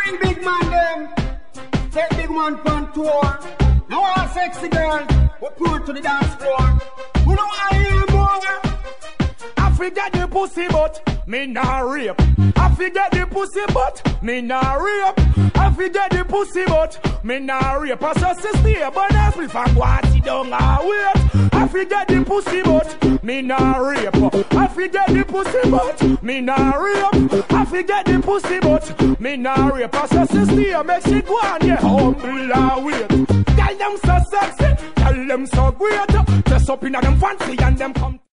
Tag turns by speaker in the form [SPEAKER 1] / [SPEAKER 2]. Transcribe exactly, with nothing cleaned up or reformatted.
[SPEAKER 1] Wine big man them. Take big man on tour. Now all sexy girls will pull to the dance floor. Who know I hear more?
[SPEAKER 2] I forget the pussy but me nah rape. I forget the pussy but me nah rape. I forget the pussy but me nah rape. I just stay but that's me for what you don't wait. I forget the pussy but me nah rape. I forget the pussy but me nah rape. I forget the pussy but me nah rape. I just stay make she go on yeah humble and wait. Tell them so sexy, tell them so great. Dress up in them fancy and them come